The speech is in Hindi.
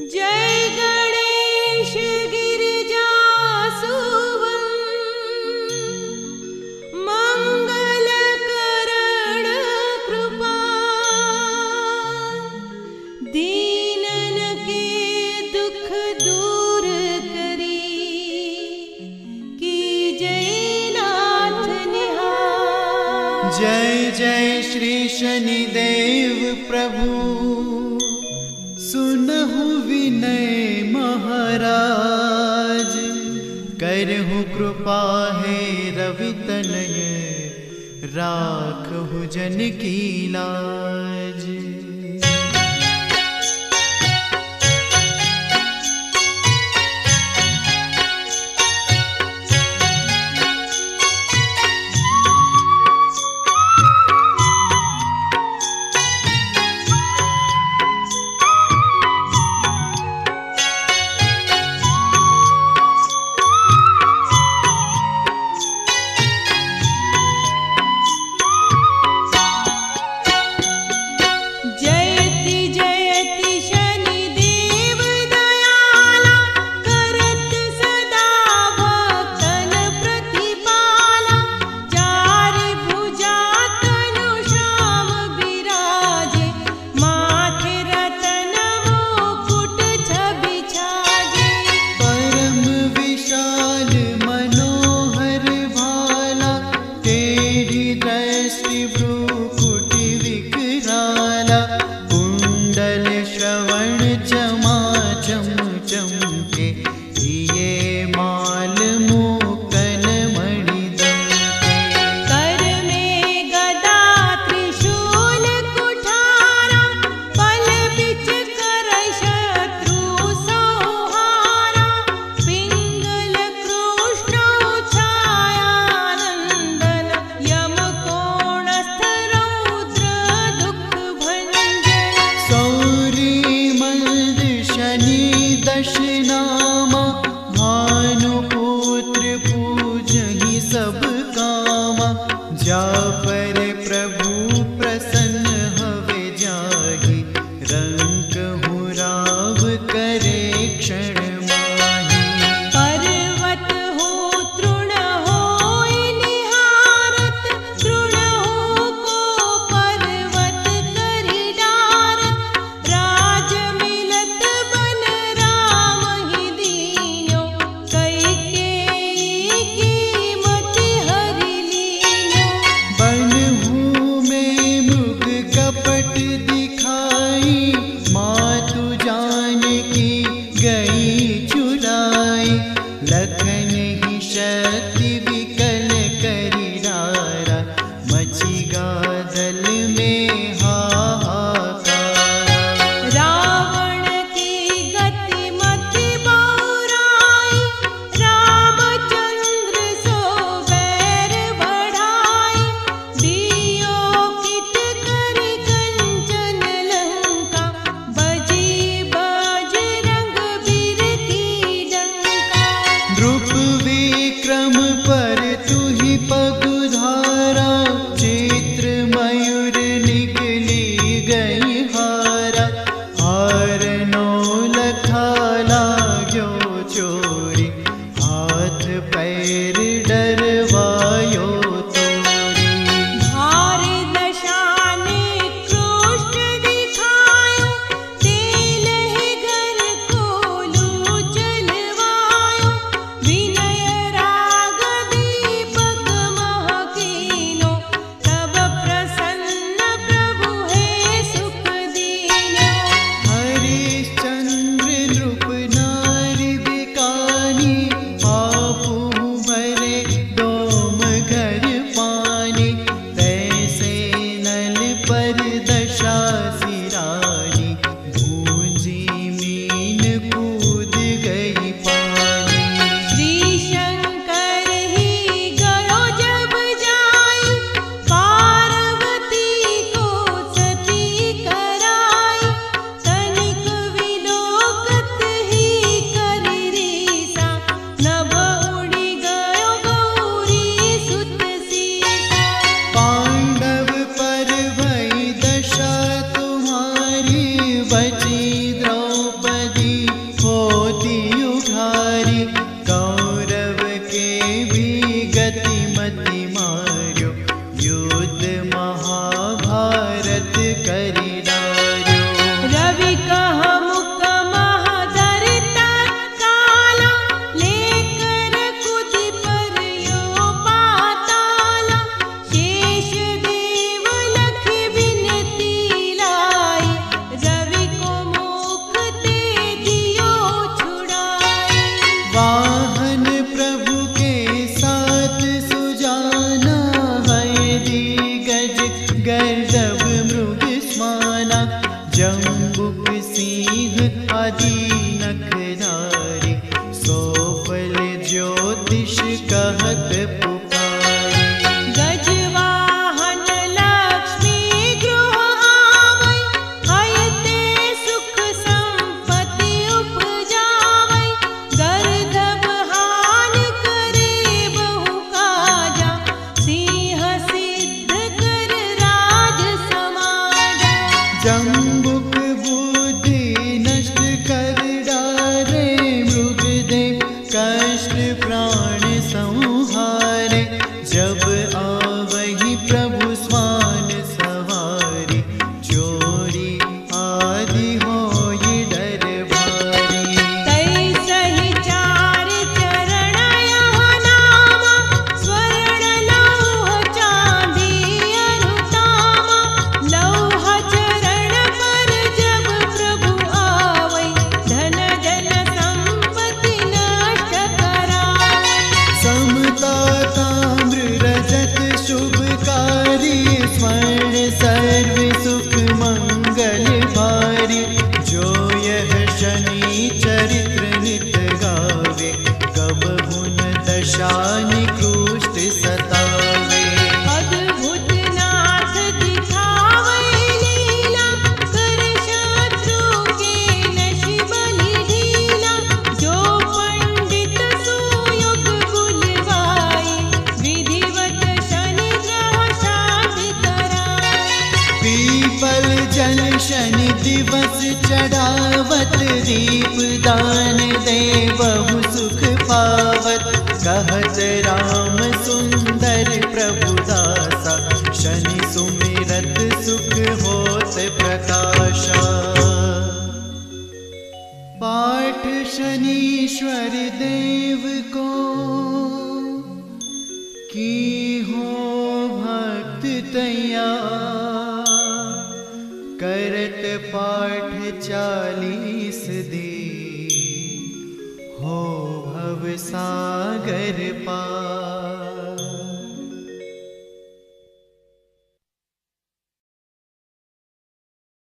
जय गणेश गिरिजा सुवन मंगल करण कृपा दीनन के दुख दूर करी की जय नाथ निहार। जय जय श्री शनिदेव प्रभु सुनहु विनय महाराज करहु कृपा है रवि तनय राखहु जन की लाज। सिंह आदि नखधारी, सो फल ज्योतिष कहत पुकारे। गजवाहन लक्ष्मी गृह आवै, अयते सुख संपत्ति उपजावै। गर्दभ हान करे बहु काजा, सिंह सिद्ध कर राज समाजा। जम्बुक बुद्धि नष्ट कर डारे, मृगदेव कष्ट प्राण संहारे। जब आवहि प्रभु स्वान सवारी, चोरी आदि होई डर भारी। तैसहि चार चरण यहाँ नामा, स्वर्ण लौह चांदी अरुतामा। लौह चरण पर जब प्रभु आवै, धन जन संपत्ति नष्ट करावै। समता ताम्र रजत शुभकारी, स्वर्ण सर्व सुख मंगल भारी। जो यह शनि चरित्र नित गावे, कबहु न दशा निकृष्ट सतावे। अद्भुत नाथ दिखावै लीला, कर शत्रु के नशि बलि ढीला। जो पंडित सुयोग बुलवाई, विधिवत शनि ग्रह शांति कराई। पीपल जल शनि दिवस चढ़ावत, दीप दान दे बहु सुख पावत। कहत राम सुंदर प्रभु दासा, शनि सुमिरत सुख होत प्रकाशा। पाठ शनीश्वर देव को, की हो भक्त तैयार। करत पाठ 40 दिन, हो भव सागर पार।